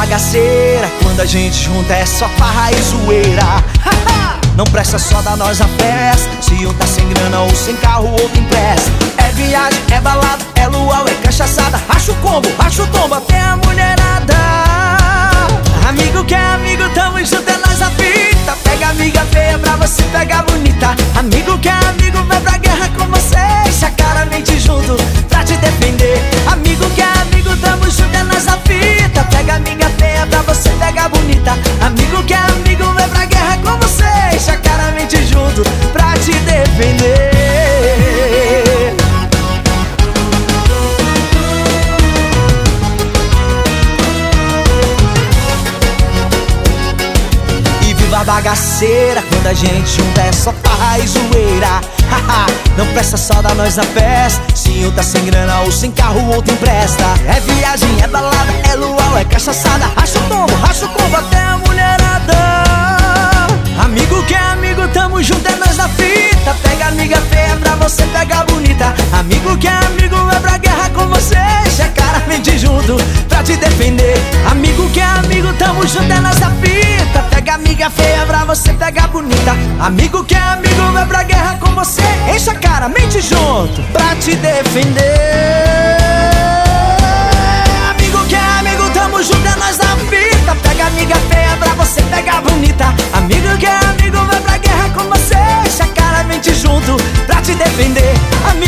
bagaceira, quando a gente junta é só farra e zoeira. Não presta só da nós a festa, se um tá sem grana ou sem carro, outro empresta. É viagem, é balada, é luau, é cachaçada, racha o combo, racha o tombo até a mulherada. Amigo que é amigo, tamo junto, é nós a fita. Pega amiga feia pra você pegar bonita. Amigo que é amigo, vai pra guerra com você, deixa a cara, mente junto pra te defender. Amigo que é amigo, tamo junto, é nós a fita. Pega amiga feia pra você pegar bonita. Amigo que é amigo, vai pra guerra com você, deixa a cara, mente junto pra te defender. A bagaceira, quando a gente junta é só farra e zoeira. Não presta só da nós a festa, se um tá sem grana ou sem carro, o outro empresta. É viagem, é balada, é luau, é cachaçada, racha o combo até a mulherada. Amigo que é amigo, tamo junto, é nós na fita. Pega amiga feia pra você pegar bonita. Amigo que é amigo, vai pra guerra com você, deixa a cara, mente junto pra te defender. Amigo que é amigo, tamo junto, é nós na fita. Pega amiga feia pra você pegar bonita. Amigo que é amigo, vai pra guerra com você, enche a cara, mente junto pra te defender. Amigo que é amigo, tamo junto, é nós na fita. Pega amiga feia pra você pegar bonita. Amigo que é amigo, vai pra guerra com você, enche a cara, mente junto pra te defender. Amigo